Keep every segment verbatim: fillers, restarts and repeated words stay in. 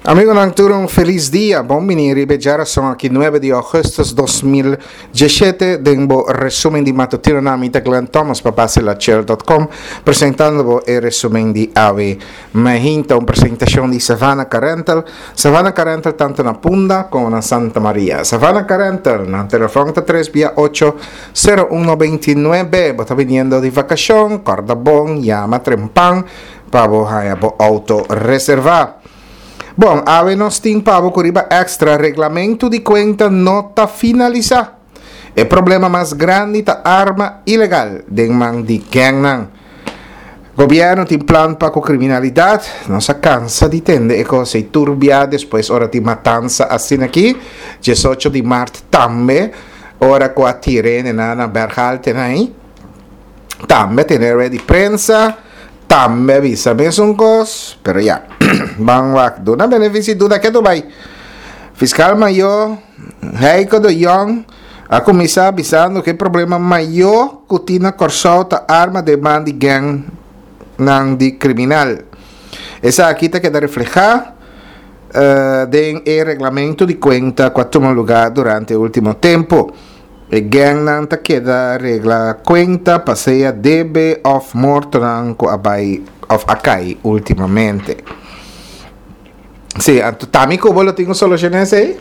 Amigo Nanturo, un feliz día. Bom venire, Beggiara, sono aqui nove de agosto de dois mil e dezessete. Denbo resumen di mattutino namita Glenn Thomas, papacelacer ponto com, presentando il resumen di Ave Mahinta, una presentazione di Savannah Carental. Savannah Carental tanto na Punda come na Santa Maria. Savannah Carental, na telefono tre via otto zero uno ventinove, bota venendo di vacazione, corda bon, chiama trempan, pavo hayabo auto reserva. Bom, ave nos tin pavo curiba extra regulamento de conta nota finalizar. O problema mais grande da arma ilegal de man de Gangnam. Governo tem plan para com criminalidade, não se cansa de tender e coisa turbia depois hora de matança assim aqui, dezoito de março também, hora com a tirene na Berhalte aí, também tem de prensa, também visa mesmo coisa, pero já. Bang waktu na benefício do daqui do Dubai. Fiscal maior, Heiko de Jong, a começar avisando que o problema maior que tinha corso a arma de band de gang não de criminal. Essa aqui está que reflejar uh, den o regulamento de conta que tomou lugar durante o último tempo. O gang não está que da regla conta passeia debe of morto não com a bai of acai ultimamente. Sì, también como lo tengo soluciones ahí.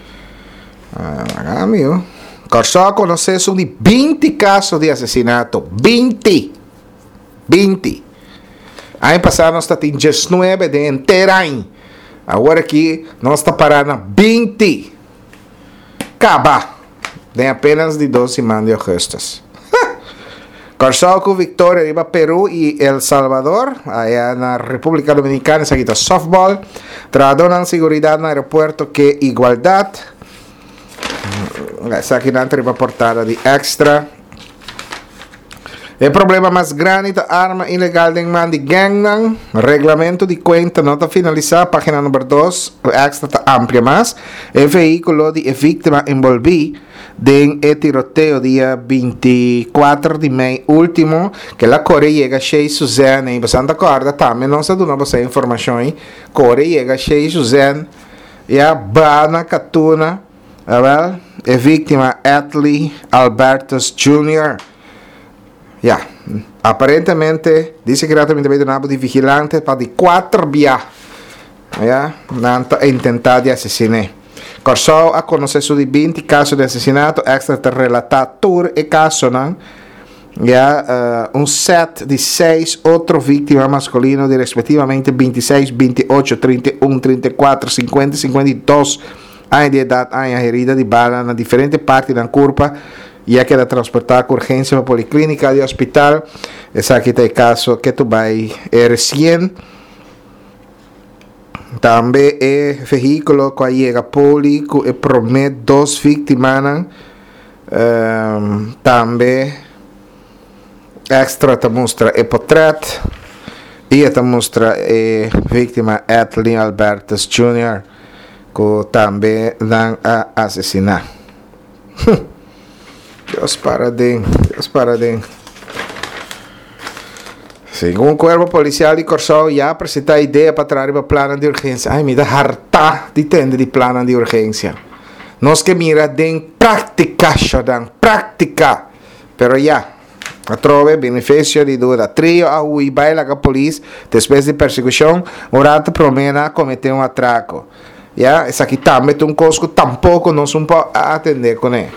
Ah, amigo. Corso a conocer son de veinte casos de asesinato. veinte. veinte. Aí passaram hasta dezenove de inteiro. Agora aqui nós está parando vinte. Acaba. De apenas de doze semanas de agosto. Corso com Victoria arriba Peru e El Salvador, allá na República Dominicana, essa aqui está softball. Tradonan seguridade no aeroporto que igualdade. Essa aqui na arriba portada de extra. O problema mais grande da arma ilegal de man de Gangnam, regulamento de conta nota finalizar, página número dois, o extra está amplia mais. O veículo de vítima envolvido den e tiroteo dia veintiquattro di maio último che la Corea llega sei Suzanne in Santa Corda também não se dona você informações Corea llega sei Suzanne e a bana catuna well, e vítima Atlee Albertus Junior yeah. Aparentemente dice que era também donado de vigilante para de quatro via yeah. Nanta intentado de assassinar. Corso a conocer su di vinte casos de asesinato extraterrelator e caso, ¿no? Ya, uh, un set de seis otros víctimas masculinos de respectivamente veintiséis, veintiocho, treinta y uno, treinta y cuatro, cincuenta, cincuenta y dos años de edad, años herida de bala en diferentes partes de la curva, ya que era transportada con urgencia a la policlínica de hospital. Ese aquí está el caso que tú vas a recién. Também é veículo que chega público e promete duas vítimas. Um, também extra te mostra o portrait e te mostra a vítima Atlee Albertus Junior que também dan a assassinar. Deus paradinho, Deus paradinho. Segundo o corpo policial de Corso, já apresentou a ideia para trazer o plano de urgência. Ai, me dá harta de tender de plano de urgência. Nós que mira de prática, dan prática. Pero já, a trove benefício de dura. Trio a ui baila com a polícia, depois de perseguição, orate promena cometer um atraco. Já, essa aqui também tem um cosco, tampouco nós não podemos atender com ele.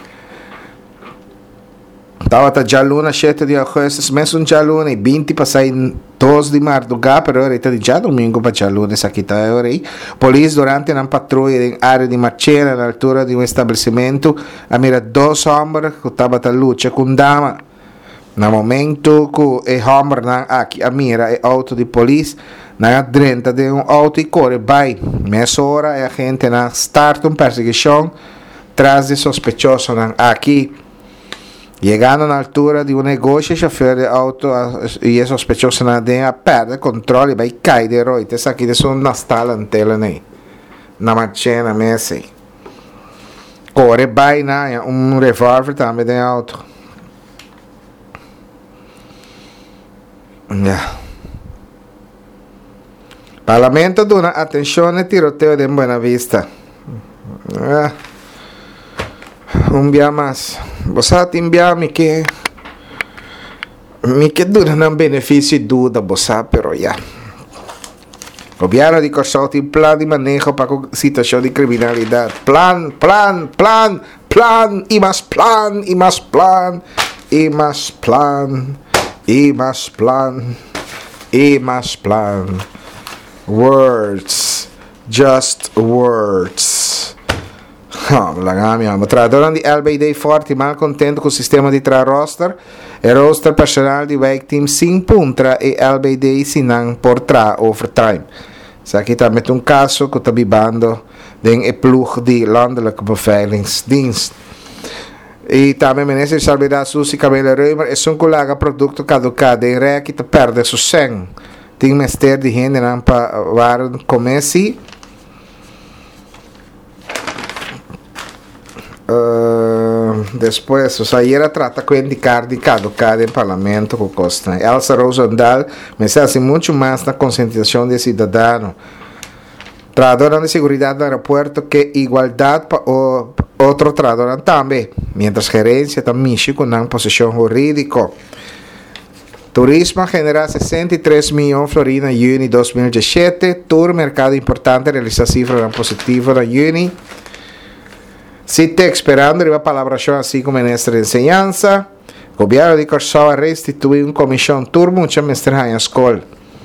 Estava a já luna sete de agosto, mês um já luna e vinte passai dois de madrugada, pero ahorita de já domingo para já luna, essa aqui está aí. Polícia durante uma patrulha em área de Marchena, na altura de um estabelecimento, a mira dois homens que estavam a luta com dama. No momento que o homem aqui a mira é auto de polícia, na dentro de um auto e corre, vai. Meia hora a gente na start uma perseguição, traz de sospechoso aqui. Chegando na altura de um negócio, o chofer de auto e é sospechoso na denha perde controle e vai cair de roite. Essa aqui é uma stalantela aí. Na Marchena, mesmo. Corre, vai, né? Um revólver também de auto. Yeah. Parlamento dona attenzione tiroteo de Buena Vista. Ah. Un día más. Bosat inviar mi que mi que dura non beneficio duda bosat però ya. Gobierno di Corsotti un plan di manejo para situación de criminalidad. Plan, plan, plan, plan y más plan y más plan y más plan y más plan y más plan. Words, just words. Oh, la gamia. Ma tradurando di L B D forti mal contento con il sistema di tra roster e roster personale di Wake Team sin puntra e L B D sinan por tra overtime. Sa kita met un caso ko tabibando den e ploeg die landelijke beveiligingsdienst. E também minister de Salubridade Susi Camila Reumer e son colega producto caducado en rea kita perde su sen. Ting mester di gente nan pa waren comessi. Uh, después, o sea, era trata com indicar de caducado em parlamento com costa. Elsa Rosendal me hace muito mais na conscientização de cidadão. Tradora de seguridade do aeroporto que igualdade para o outro tradora também. Mientras gerência também com uma posição jurídica. Turismo genera sessenta e três milhões de florina em junho de dois mil e dezessete. Tour mercado importante realiza cifra positiva em junho. Si te esperando la palabra así como ministro de enseñanza, gobierno de Corsova restituir una comisión turbo mucha maestra en escuela.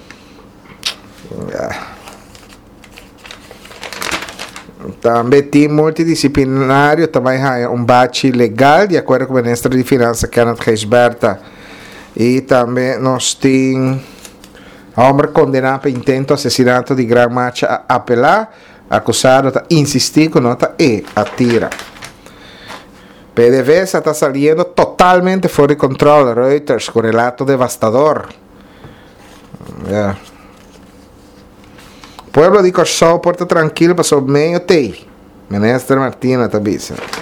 También team multidisciplinario también hay un bache legal de acuerdo con el ministro de Finanzas Kenneth Geisberta. Y también nos tiene hombre condenado por intento de asesinato de Gran Marcha a apelar. Acusado de insistir con nota E atira. P D V S está saliendo totalmente fuera de control. Reuters con relato devastador. Yeah. Pueblo de Corsó, Puerto Tranquilo, pasó medio te. Ministro Martina también.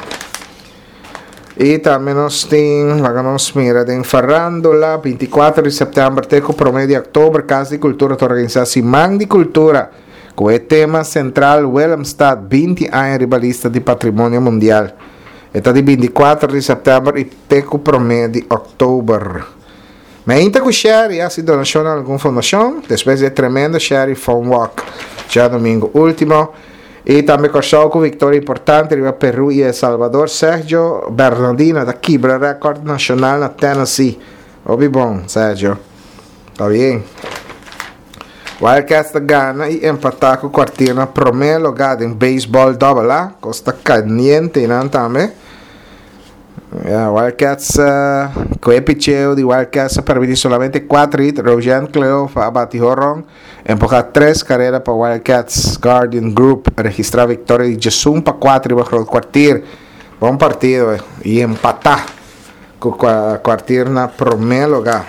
Y también nos tiene, vamos mira, de Farrándola, veinticuatro de septiembre, teco promedio de octubre, Casa de Cultura, organizada Simán de Cultura. Com o tema central Willemstad, vinte anos ribalista de patrimônio mundial. Está de vinte e quatro de setembro e teco promedio de outubro. Me ainda com share, ha sido donação alguma fundação, depois de tremendo share phone walk, já domingo último. E também com show com vitória importante, riba Peru e El Salvador, Sérgio Bernardino, da quebra recorde nacional na Tennessee. Obi bom, Sérgio. Tá bem? Wildcats da Ghana e empatar com o quartinho na primeiro lugar em beisebol double A, costa caliente não também. Yeah, Wildcats uh, com o epicheo de Wildcats permitiu somente quatro hits. Rojan Cleo abate jorrón, empujar três carreiras para Wildcats. Guardian Group registrar a vitória de Jesus para quatro bajo o quartinho. Bom partido eh, e empatar com o quartinho na primeiro lugar.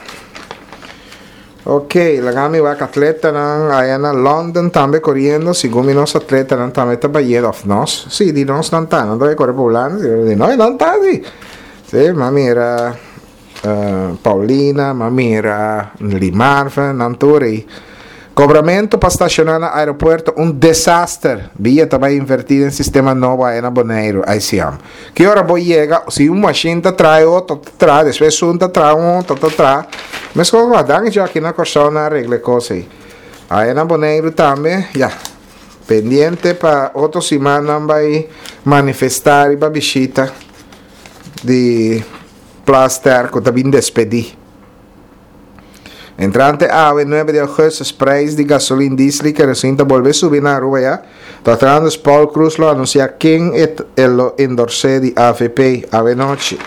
Ok, la gami va atleta nan allá en London también corriendo, según nos atleta nan también está bayendo of nos. Sí, di nos non ta, non deve correre poblano, di noi non ta di. Sì, mami era uh, Paulina, mami era Limarfa, Nanturi. Cobramento para estacionar no aeroporto, un desastre. Via também invertida em sistema novo aí na Bonaire, aí se ama. Que hora vou chegar, se uma machine te trai, outro te trai, depois um te trai, um outro te trai. Mas como guardar já aqui na Corsão na regra coisa aí. Aí na Bonaire também, já. Pendiente para outra semana vai manifestar e babishita de plaster que também despedir. Entrante a nueve de agosto, sprays de gasolina diesel que recién volvió a subir na rua ya. Tratando Paul Cruz lo anuncia quien el lo endorse de A F P a noche.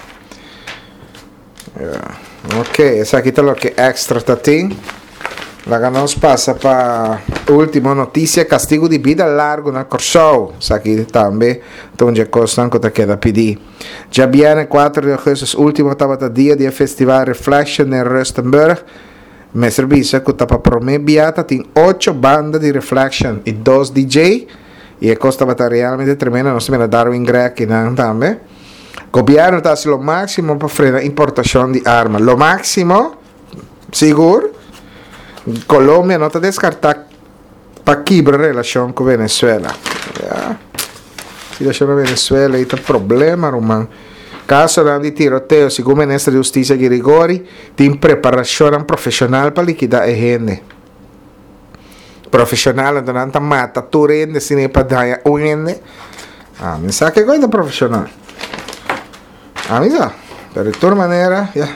Yeah. Ok, esa aquí está lo que extra tatín. La ganamos pasa para última noticia, castigo de vida largo na Corsou. Esa aquí también, donde costan que te queda pedir. Ya viene cuatro de agosto, último tabata día del festival Reflection en Rustenburg. Me servicio que para promebiata tem ocho bandas de Reflection e dois D J e a costa está realmente tremenda. Nós temos a Darwin Greg também. O governo está fazendo o máximo para frenar a importação de armas. O máximo, seguro. Colômbia não está descartando para quebrar relação com Venezuela. Yeah. Relação com Venezuela é um problema, Roman. Caso de tiroteio, segundo o ministro de Justiça Grigori, tem preparação profissional para liquidar a gente. Profissional, então não mata, tu rende, se nem para dar o rende. Ah, me sabe que coisa profissional. Ah, me sabe. Pero de toda maneira, já.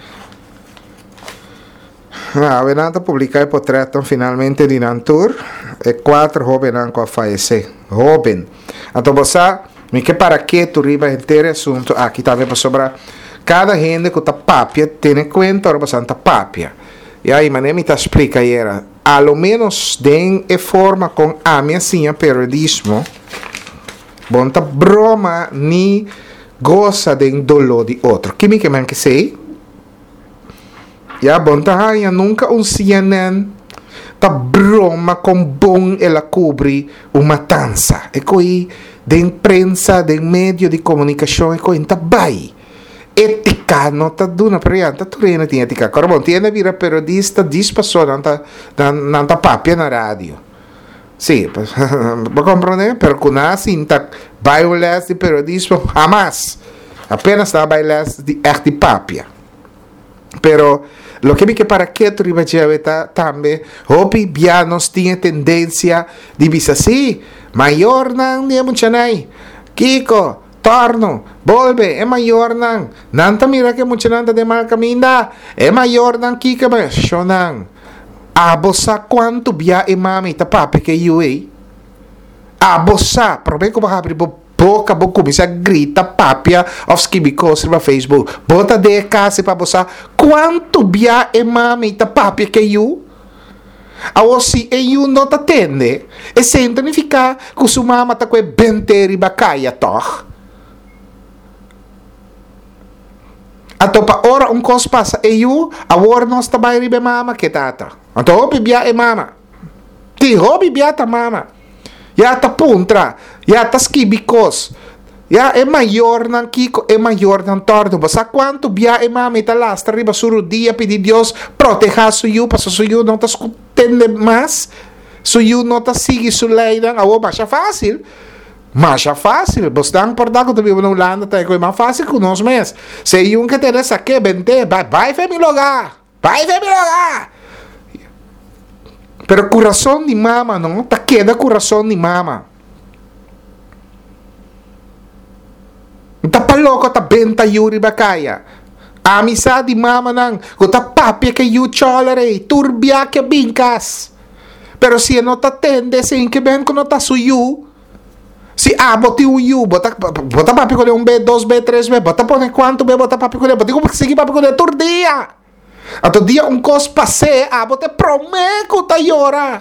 Ah, venanta publicar o portreto finalmente de Nantur e quatro jovens a falecer. Jovem. Então você, me que para que tu riba inteiro assunto aqui também para sobrar. Cada gente que está papia tem conta ou bastante papia. E aí, mas me explica aí era, a lo menos den e forma com a minha sinha periodismo. Bonta broma ni goza de dolor de outro. Que me que man que sei? Ya, bonta hanya nunca um C N N ta broma com bom ela cobre uma matança. E coi de imprensa, de meio de comunicação, e coi ta bai. Etica não ta duna prianta, tu rena tinha etica. Agora bom, tiene vira periodista, diz pessoa não ta não ta papia na rádio. Sim, vou compreender, pero com assim ta bailes de periodismo jamás. Apenas ta bailes de arte papia. Pero lo que me que para que tu riba jeveta também, hopi bianos tinha tendência de bisa assim, maior nang niya munchanay. Kiko, torno, volve, é maior nang. Nanta mira que munchananda de mal caminda, é maior nang kika ba, shonang. Abosa quanto bia e mami ta papi que you ei. Abosa, problema ko ba abrir boca, boca começa a gritar papia of skibicos no Facebook. Bota de casa para você. Quanto bia e mami ta papia que you? Awo si e you não ta tende. E sento ni ficar com sua mama ta que benteri bacaya toch. Ato pa ora um cos passa e you, agora nós ta bai ribe mama que tata. Ato hopi bia e mama. Ti hopi bia ta mama. Ya ta puntra, ya ta skibikos. Ya é maior nan Kiko, é maior nan tordo. Basta quanto bia e mami ta lastra riba suru dia pedir Deus proteja suyu, para suyu não ta escutende mais. Suyu não ta sigue su lei nan, awo mas fácil. Mas fácil, basta ang portago ta vivo na Holanda ta é mais fácil que nós mes. Se yun que teres aqui, vente, vai, vai fe mi lugar. Vai fe mi lugar. Pero coração de mama, não? Tá queda coração de mama. Tá pa louco, tá benta yuri bacaya. Amizade de mama não. Ko tá papia que you cholere, turbia que bincas. Pero se não tá tende, sem que bem que não tá suyu. Se ah, boti o you, bota bota papi com um B, dois B, três B, bota põe quanto B, bota papi com ele, bota como seguir papi com ele todo dia. Ato dia um cos passe, ah, bote promeco ta yora.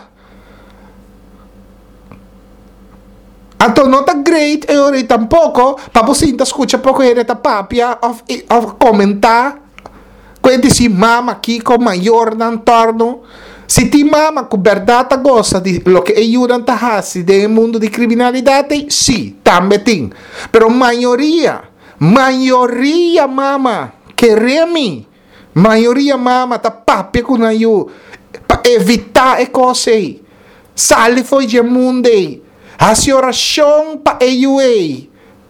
Ato não tá great, e ora tampouco, pa você ainda escuta pouco ele ta papia of, of comentar. Quando si mama aqui com maior nan torno. Se ti mama com verdade gosta de lo que ayudan ta hasi de mundo de criminalidade, sim, também tem. Pero maioria, maioria mama, queremi. Maioria mama ta papi com ayu para evitar e cose. Sali foi de mundo. Hasi oração pa ayu ei.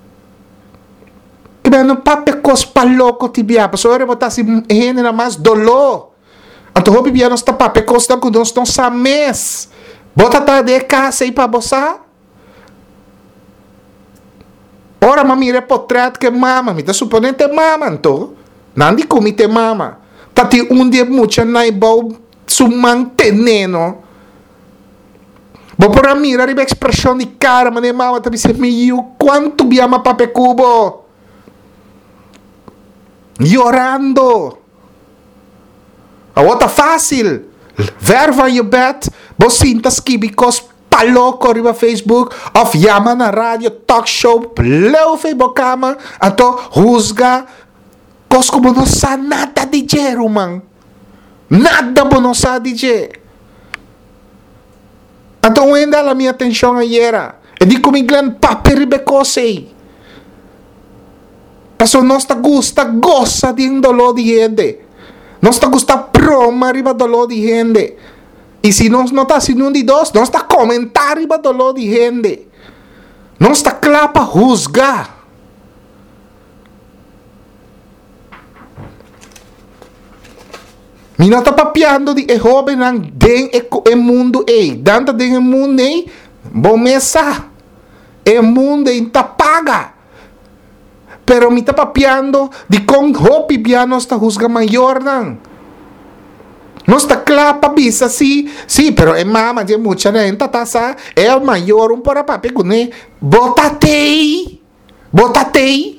Que não papi cos pa louco tibia. Paso ore botar si hene na mais dolor. Anto hobi bia nos ta papi cos dan com nós tão sames. Bota ta de casa aí para bossa. Ora mami repotret que mama, mi ta suponente mama anto. Nandi comite mama. Tati un dia mucha nai bau sumang teneno. Bo por mira riba expressão de cara, mane mama tabi se miu quanto biama pape cubo. Llorando. Awota fácil. Verva you bet. Bo sintas kibikos paloko riba Facebook of yama na radio talk show pleu fe bocama ato husga. Cos como não sa nada de Jero, man. Nada bo não sa de Jero. Então, ainda a minha atenção aí era. E di como inglan paperibe cosei. Paso nós ta gusta goza de dolor de gente. Nós ta gusta proma riba dolor de gente. E se nós não está sendo um de dois, nós está comentando para dolor de gente. Nós está claro para juzgar. Mi não está papiando de e jovem não den e mundo ei. Danta den e mundo ei. Bom mesa. E mundo ei está paga. Pero mi está papiando de com hopi piano está juzga maior não. Não está claro para bisa sim. Sim, pero é mama de muita gente tá sa. É o maior um para papi né. Botatei. Botatei.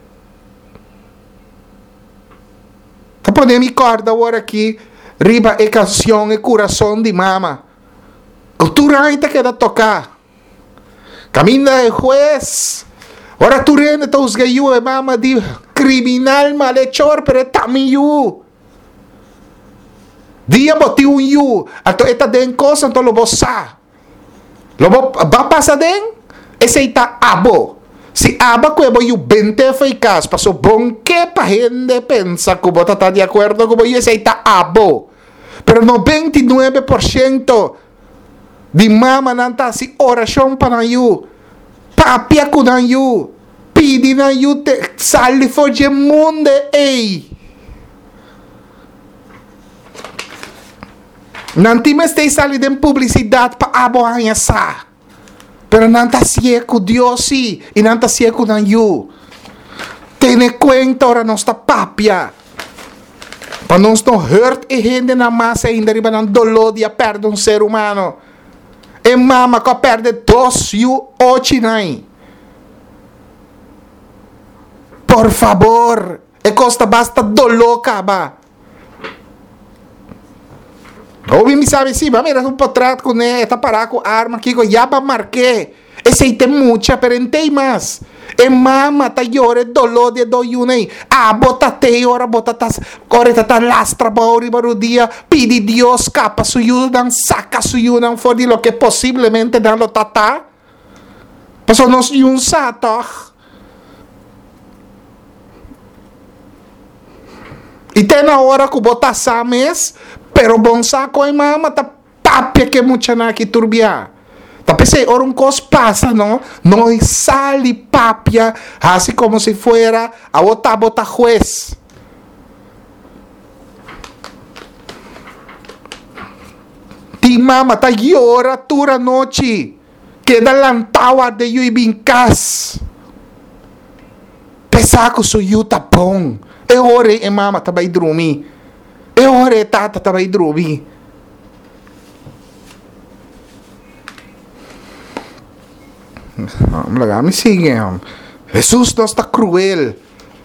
Tá podendo me corda agora aqui, riba e canção e coração de mama. O turante que dá tocar. Caminha de juez. Ora turante tá os gaiu e mama de criminal malhechor, pero também you. Dia boti um you. Ato eta den cosa to lobo sa. Lobo ba pasa den? Esse ita abo. Si aba cuebo yu vinte eficaz, paso bon que pa gente pensa que vos está de acuerdo con yo ese está abo. Pero noventa y nueve por ciento de mama nanta si oración para you. Papia con you. Pidi na you te sali fogge munde ei. Nanti me stay sali den publicidade pa abo anya sa. Pero não está ciego Dios sí, e não está ciego na you. Tene cuenta ora nossa papia. Para nós não hurt e gente na massa ainda riba não dolor de perder um ser humano. E mama que perde dois you ocho nai. Por favor, e costa basta dolor caba. Ouvi me sabe sim, mira um potrato com ele, tá parado com arma aqui, com yaba marqué. Esse aí tem muita, pero não tem mais. E mama, tá llore dolor de doyunei. Ah, botate, ora botata, ora tá lastra, bauri barudia, pidi Dios capa suyudan, saca suyudan, for de lo que possivelmente não lo tata. Paso nos yun satoch. E tem na hora que botar sames, pero bom saco e mama, tá papia que mucha na que turbia. Tá pensei, ora um cos passa, não? Não sale papia, assim como se fuera a outra bota juez. Ti mama, tá llora tura noite, queda lantawa de eu e bincas. Pesaco su yu tá bom. E ore e mama tá vai dormir. E ore e tata tá vai dormir. Vamos lá, me sigam. Jesus não está cruel.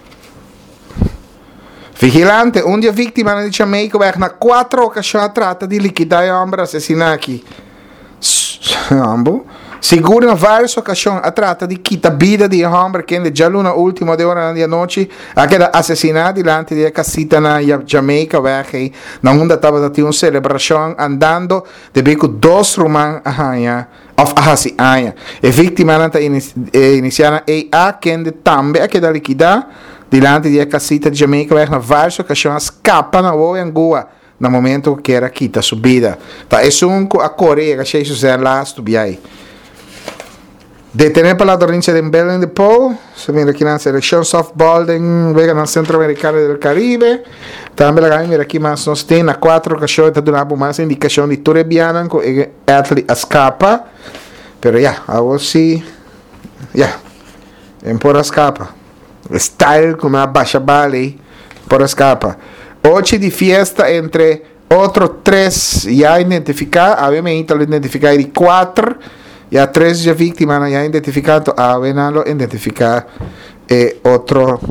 Vigilante, um dia vítima na Jamaica vai na quatro ocasiões trata de liquidar o homem assassinar aqui. Ambo. Seguro na várias ocasiões a trata de quitar a vida de um homem que já na última de hora da noite a queda assassinado diante da casita na Jamaica vai na onde estava tendo uma celebração andando de beco dois romanos a of ahasi aya. E vítima nata iniciana e a kende também a queda liquidar diante da casita de Jamaica vai na várias ocasiões escapa na o Angola no momento que era quita subida. Tá é um a Coreia que cheio se lá estubiai. Detener para la provincia de Belém de Pau, se mira aqui na seleção softball vega na Centro-Americana del Caribe. Também lá mira aqui mais nós tem na quatro ocasiões tá dando mais indicação de Torre Bianco e atleta escapa. Pero ya, yeah, agora sim, ya, em por escapa. Style como a baixa bale por escapa. Hoje de fiesta entre outros três já identificar, obviamente identificar de quatro. E a três já vítimas já identificado, a venalo identificar e outro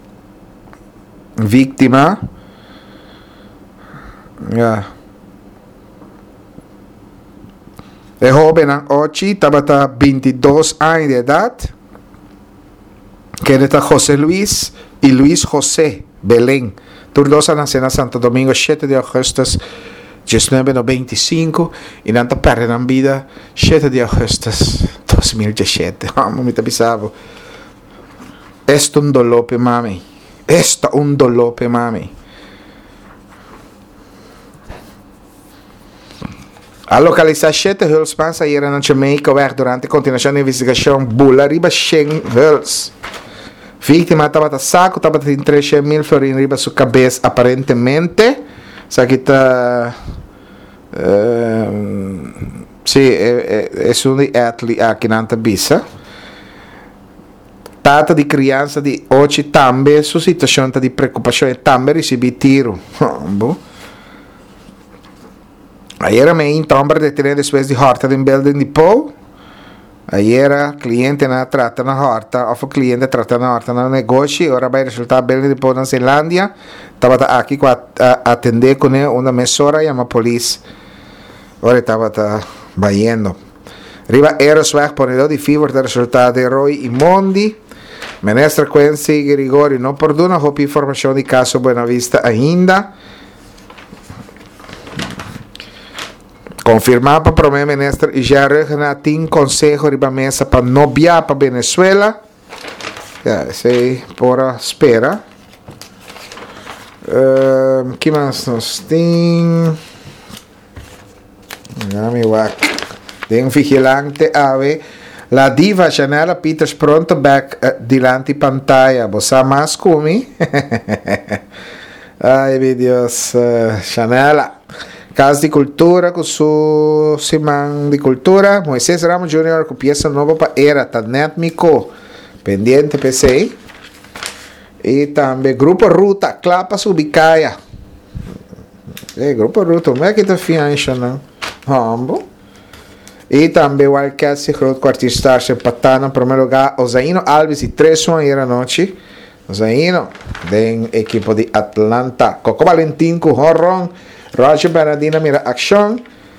vítima. Já. E jovem hoje estava vinte e dois anos de idade. Que era José Luis e Luis José Belém. Todos na cena Santo Domingo, sete de agosto. dezenove noventa e cinco e não perdendo a vida sete de agosto dois mil e dezessete. Vamos me pensavo esto un dolor per mami, esto un dolor per mami. A localizar sete hulpspans ayer na Jamaica weg durante a continuação da investigação bula riba cem huls. Vítima estava a saco, estava a três mil florins riba sua cabeça aparentemente. Sa que está uh, sim, é, é, é um de atli aqui na Antabissa. Tata di criança di oggi também su situazione di preoccupazione também recebi tiro. Ayer me intombra detenere depois de horta de building de Paul. Ayer cliente na tratta na horta, of cliente tratta na horta na negócio, ora vai resultar building de Paul na Zelândia. Tava aqui com atender com uma messora e uma polícia. Ora tava baiendo. Riva Erosweg ponedor di fever da resultado de Roy Imondi. Menestra Quincy Grigori non perdona, ho più informazioni di caso Buenavista ainda. Confirmava para mim, menestra, e já tem consejo riba mesa para não viajar para Venezuela. Já sei, por espera. Uh, que mais nós tem? Tem um vigilante ave. La diva Chanela Peters pronto back uh, dilanti pantalla. Bossa mais come? Ai, meu Deus. Uh, Chanela. Casa de Cultura, com su Simão de Cultura, Moisés Ramos Júnior com peça nova para era, tá net mico, pendiente P C. E também Grupo Ruta, Clapa Subicaia. É, Grupo Ruta, como é que tá fiança, não? Rambo. E também o Wildcats e o Quartistar se empataram em primeiro lugar, Osaino Alves e Tresson aí na noite. Osaino, da equipe de Atlanta. Coco Valentim com Horron. Roger Bernardina mira action.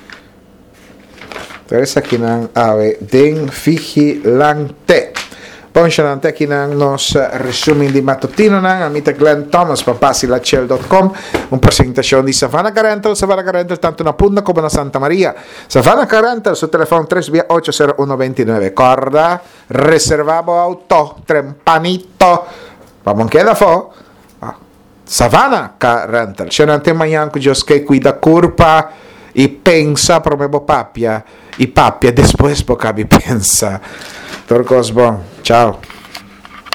Teresa aqui na ave den vigilante. Bom, xanante aqui na nos resumo di mattutino na amita Glenn Thomas papassi la cel punto com un presentazione di Savannah Carental, Savannah Carental tanto na Punta come na Santa Maria. Savannah Carental su telefono tre via otto zero uno due nove. Corda, reservavo auto, trempanito. Vamos che da fo? Savannah Carental. C'è un tema anche che qui da curpa e pensa proprio papia. E papia, después pocabi pensa. Torcos bon. Ciao.